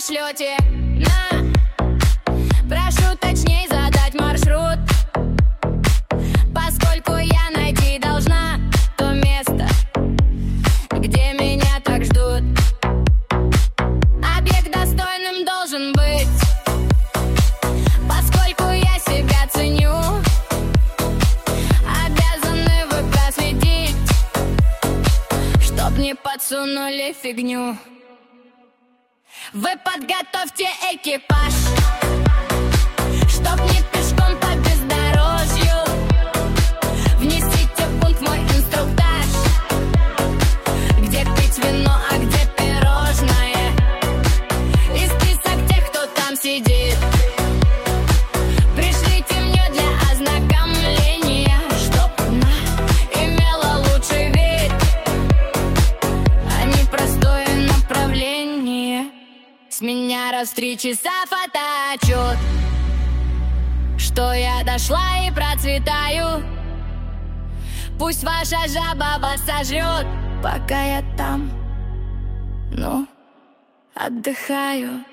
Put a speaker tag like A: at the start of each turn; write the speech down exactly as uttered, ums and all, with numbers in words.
A: пошлете на, прошу точнее задать маршрут, поскольку я найти должна то место, где меня так ждут. Объект достойным должен быть, поскольку я себя ценю. Обязаны вы проследить, чтоб не подсунули фигню. Вы подготовьте экипаж, чтоб не пешком по бездорожью. Внесите пункт в мой инструктаж, где пить вино, а где пирожное, и список тех, кто там сидит. Пришлите мне для ознакомления, чтоб она имела лучший вид, а не простое направление. С меня раз в три часа фотоотчет, что я дошла и процветаю. Пусть ваша жаба вас сожрет, пока я там, ну, отдыхаю.